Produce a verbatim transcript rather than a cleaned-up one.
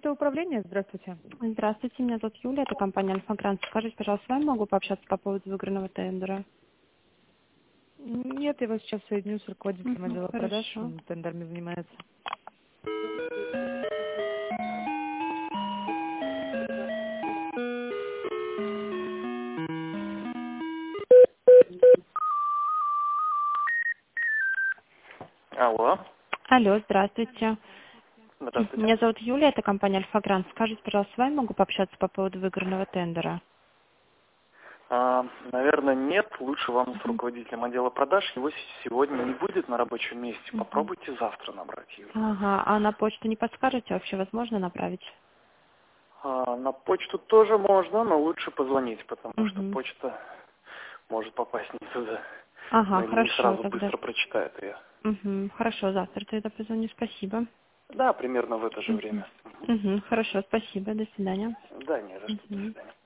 почта управления, здравствуйте. Здравствуйте, меня зовут Юлия, это компания Альфа-Грант. Скажите, пожалуйста, с вами могу пообщаться по поводу выигранного тендера? Нет, я вас сейчас соединю с руководителем Мгм, отдела продаж, хорошо. он тендерами занимается. Алло, Алло, здравствуйте. здравствуйте. Меня зовут Юлия, это компания Альфа-Грант. Скажите, пожалуйста, с вами могу пообщаться по поводу выигранного тендера? А, наверное, нет. Лучше вам с Мгм, руководителем отдела продаж. Его с- сегодня не будет на рабочем месте. мгм. Попробуйте завтра набрать его. Ага, а на почту не подскажете, вообще возможно направить? А, на почту тоже можно, но лучше позвонить, потому что Угу. почта может попасть не туда. Ага, Ну и не хорошо сразу тогда. быстро прочитает ее. Угу. Хорошо, завтра тогда позвоню, спасибо. Да, примерно в это же Угу. время. Мгм. Угу. Хорошо, спасибо, до свидания. Да, не за что. До Угу. свидания.